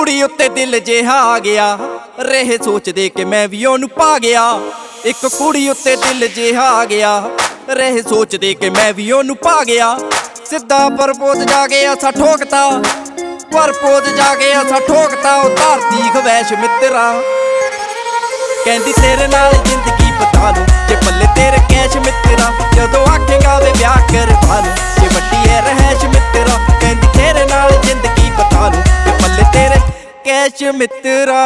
ਕੁੜੀ ਉੱਤੇ ਦਿਲ ਜਿਹਾ ਆ ਗਿਆ, ਰਹੇ ਸੋਚਦੇ ਕਿ ਮੈਂ ਵੀ ਉਹਨੂੰ ਪਾ ਗਿਆ। ਇੱਕ ਕੁੜੀ ਉੱਤੇ ਦਿਲ ਜਿਹਾ ਆ ਗਿਆ, ਰਹੇ ਸੋਚਦੇ ਕਿ ਮੈਂ ਵੀ ਉਹਨੂੰ ਪਾ ਗਿਆ। ਸਿੱਧਾ ਪ੍ਰਪੋਜ਼ ਜਾ ਕੇ ਅਸਾਂ ਠੋਕਤਾ, ਪ੍ਰਪੋਜ਼ ਜਾ ਕੇ ਅਸਾਂ ਠੋਕਤਾ। ਉਹ ਧਰਤੀ ਖਵੈਸ਼ ਮਿੱਤਰਾ, ਕਹਿੰਦੀ ਤੇਰੇ ਨਾਲ ਜ਼ਿੰਦਗੀ ਬਤਾ ਲੂੰ ਜੇ ਪੱਲੇ ਤੇਰੇ ਕੈਸ਼ ਮਿੱਤਰਾ। ਜਦੋਂ ਆਖੇਗਾ ਵੇ ਵਿਆਹ ਕਰਵਾ ਲੂੰ ਜੇ ਵੱਡੀ ਹੈ ਰਹਿਸ਼ ਮਿੱਤਰਾ। ਕਹਿੰਦੀ ਤੇਰੇ ਨਾਲ ਜ਼ਿੰਦਗੀ ਬਤਾ ਲੂੰ ਜੇ ਪੱਲੇ ਤੇਰੇ ਕੈਸ਼ ਮਿੱਤਰਾ।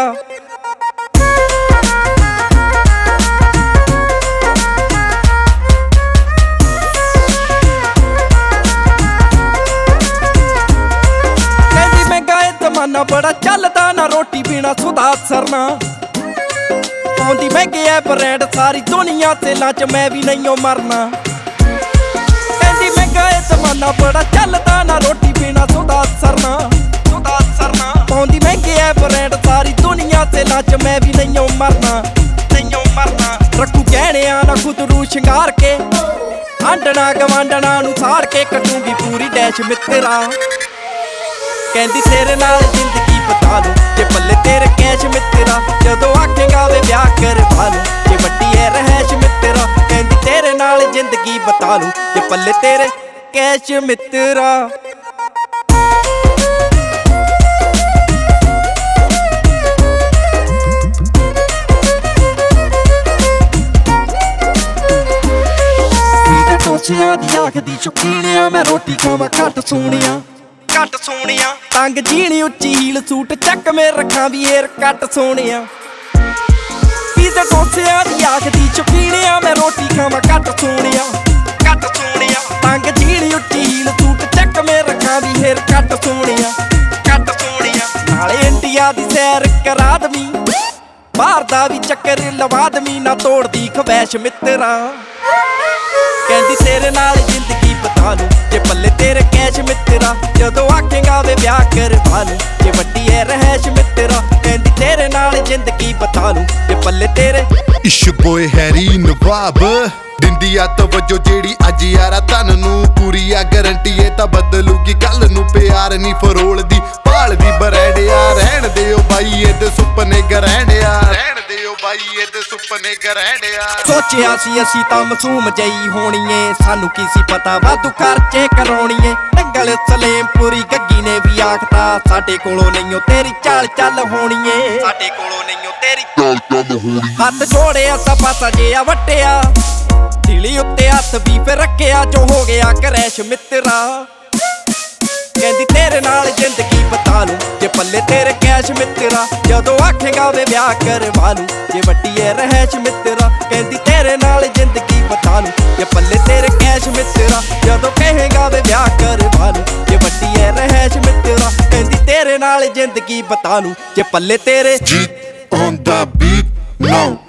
ਕਹਿੰਦੀ ਮਹਿੰਗਾ ਏ ਜ਼ਮਾਨਾ ਬੜਾ ਚੱਲਦਾ, ਨਾ ਰੋਟੀ ਪੀਣਾ ਸੁਦਾ ਸਰਨਾ। ਪਾਉਂਦੀ ਮਹਿੰਗੇ ਐ ਬ੍ਰੈਂਡ ਸਾਰੀ ਦੁਨੀਆ ਤੇ ਚ ਮੈਂ ਵੀ ਨਹੀਂਓ ਮਰਨਾ। ਕਹਿੰਦੀ ਮਹਿੰਗਾ ਏ ਜ਼ਮਾਨਾ ਬੜਾ ਚੱਲਦਾ, ਨਾ ਰੋਟੀ ਪੀਣਾ ਸੁਦਾ ਸਰਨਾ। ਪਾਉਂਦੀ ਮਹਿੰਗੇ ਐ ਬ੍ਰੈਂਡ ਸਾਰੀ ਦੁਨੀਆ ਤੇ ਚ ਮੈਂ ਵੀ ਨਹੀਂਓ ਮਰਨਾ। ਰੱਖੂ ਗਹਿਣਿਆਂ ਨਾ ਖੁਦ ਰੂ ਸ਼ਿੰਗਾਰ ਕੇ, ਆਂਡਣਾ ਗਵਾਂਡਣਾ ਨੂੰ ਸਾੜ ਕੇ ਕੱਟੂਗੀ ਪੂਰੀ ਡੈਸ਼ ਮਿੱਤਰਾ। ਕਹਿੰਦੀ ਤੇਰੇ ਨਾਲ ਜ਼ਿੰਦਗੀ ਬਤਾ ਲੂੰ ਜੇ ਪੱਲੇ ਤੇਰੇ ਕੈਸ਼ ਮਿੱਤਰਾ। ਜਦੋਂ ਆਖੇਗਾ ਵੇ ਵਿਆਹ ਕਰਵਾ ਲੂੰ ਜੇ ਵੱਡੀ ਹੈ ਰਹਿਸ਼ ਮਿੱਤਰਾ। ਕਹਿੰਦੀ ਤੇਰੇ ਨਾਲ ਜ਼ਿੰਦਗੀ ਬਤਾ ਲੂੰ ਜੇ ਪੱਲੇ ਤੇਰੇ ਕੈਸ਼ ਮਿੱਤਰਾ। ਟੋਸਿਆਂ ਦੀ ਆਖਦੀ ਸ਼ੌਕੀਨਿਆ, ਮੈਂ ਰੋਟੀ ਖਾਵਾਂ ਘੱਟ ਸੋਹਣਿਆ। ਤੰਗ ਜੀਣੀ ਉੱਚੀ ਹੀਲ ਸੂਟ ਚੱਕ ਮੇ ਰੱਖਾਂ ਵੀ ਏਰ ਕੱਟ ਸੋਹਣਿਆ। ਪੀਜ਼ੇ ਟੋਸਿਆਂ ਦੀ ਆਖਦੀ ਸ਼ੌਕੀਨਿਆ, ਮੈਂ ਰੋਟੀ ਖਾਵਾਂ ਘੱਟ ਸੋਹਣਿਆ। ਤੰਗ ਜੀਣੀ ਉੱਚੀ ਹੀਲ ਸੂਟ ਚੱਕ ਮੇ ਰੱਖਾਂ ਵੀ ਏਰ ਕੱਟ ਸੋਹਣਿਆ। ਨਾਲੇ ਇੰਡੀਆ ਦੀ ਸੈਰ ਕਰਾ ਦਵੀਂ, ਬਾਹਰ ਦਾ ਵੀ ਚੱਕਰ ਲਵਾ ਦਵੀਂ, ਨਾ ਤੋੜਦੀ ਖਵੈਸ਼ ਮਿੱਤਰਾ। ਕਹਿੰਦੀ ਤੇਰੇ ਨਾਲ ਜ਼ਿੰਦਗੀ ਬਤਾ ਲੂੰ ਜੇ ਪੱਲੇ ਤੇਰੇ ਕੈਸ਼ ਮਿੱਤਰਾ। ਜਦੋਂ ਆਖੇਗਾ ਵੇ ਵਿਆਹ ਕਰਵਾ ਲੂੰ ਜੇ ਵੱਡੀ ਹੈ ਰਹਿਸ਼ ਮਿੱਤਰਾ। ਕਹਿੰਦੀ ਤੇਰੇ ਨਾਲ ਜ਼ਿੰਦਗੀ ਬਤਾ ਲੂੰ ਜੇ ਪੱਲੇ ਤੇਰੇ। ਇਸ਼ਕ ਬੋਏ ਹੈਰੀ ਨਵਾਬ ਦਿੰਦੀ ਆ ਤਵੱਜੋ ਜਿਹੜੀ ਅੱਜ ਯਾਰਾ ਤਨ ਨੂੰ ਪੂਰੀ ਆ ਗਰੰਟੀ ਏ ਤਾਂ ਬਦਲੂਗੀ ਕੱਲ ਨੂੰ। ਪਿਆਰ ਨਹੀਂ ਫਰੋਲਦੀ ਭਾਲਦੀ ਬਰੈਂਡਿਆ, ਰਹਿਣ ਦਿਓ ਬਾਈ ਇਹਦੇ ਸੁਪਨੇ ਗਰੈਂਡਿਆ। ਸੋਚਿਆ ਸੀ ਅਸੀਂ ਤਾਂ ਮਾਸੂਮ ਜਈ ਹੋਣੀ ਏ, ਸਾਨੂੰ ਕੀ ਸੀ ਪਤਾ ਵਾਧੂ ਖਰਚੇ ਕਰਾਉਣੀ ਏ। ਨੰਗਲ ਸਲੇਮਪੁਰੀ ਗੱਗੀ ਨੇ ਵੀ ਆਖਤਾ ਸਾਡੇ ਕੋਲੋਂ ਨਹੀਂਓ ਤੇਰੀ ਚਾਲ ਚੱਲ ਹੋਣੀ ਏ। ਹੱਥ ਜੋੜਿਆ ਸਾ ਪਾਸਾ ਜਿਹਾ ਵੱਟਿਆ, ਦਿਲੀ ਉੱਤੇ ਹੱਥ ਵੀ ਫਿਰ ਰੱਖਿਆ ਜੋ ਹੋ ਗਿਆ ਕਰੈਸ਼ ਮਿੱਤਰਾ। ਕਹਿੰਦੀ ਤੇਰੇ ਨਾਲ ਜ਼ਿੰਦਗੀ ਬਤਾ ਲੂੰ ਜੇ ਪੱਲੇ ਤੇਰੇ ਕੈਸ਼ ਮਿੱਤਰਾ। ਜਦੋਂ ਆਖੇਗਾ ਵੇ ਵਿਆਹ ਕਰਵਾ ਲੂੰ ਜੇ ਵੱਡੀ ਹੈ ਰਹਿਸ਼ ਮਿੱਤਰਾ। ਕਹਿੰਦੀ ਤੇਰੇ ਨਾਲ ਜ਼ਿੰਦਗੀ ਬਤਾ ਲੂੰ ਜੇ ਪੱਲੇ ਤੇਰੇ ਕੈਸ਼ ਮਿੱਤਰਾ। ਜਦੋਂ ਕਹੇਗਾ ਵੇ ਵਿਆਹ ਕਰਵਾ ਲੂੰ ਜੇ ਵੱਡੀ ਹੈ ਰਹਿਸ਼ ਮਿੱਤਰਾ। ਕਹਿੰਦੀ ਤੇਰੇ ਨਾਲ ਜ਼ਿੰਦਗੀ ਬਤਾ ਲੂੰ ਜੇ ਪੱਲੇ ਤੇਰੇ। G on the beat, no